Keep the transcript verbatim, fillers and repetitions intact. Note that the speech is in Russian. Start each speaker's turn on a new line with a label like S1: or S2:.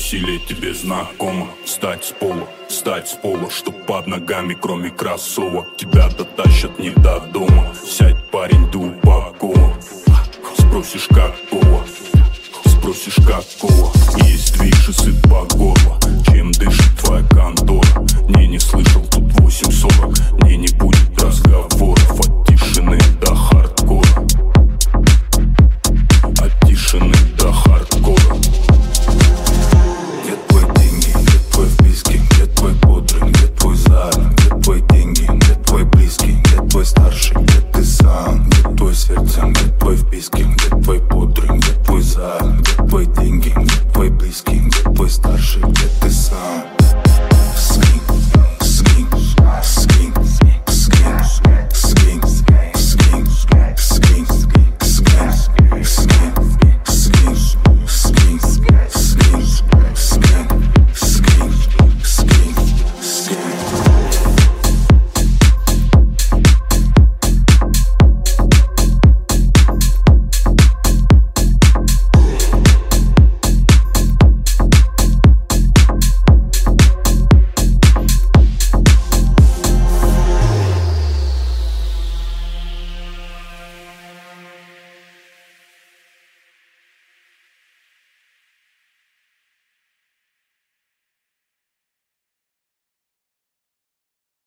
S1: бессилие тебе знакомо. Встать с пола, встать с пола, чтоб под ногами кроме кроссовок тебя дотащат не до дома. Сядь, парень, ты упакован. Спросишь какого, спросишь какого. Есть движ и сыт по горло. Чем дышит твоя контора? Не, не слышал, тут восемь сорок. Не, не будет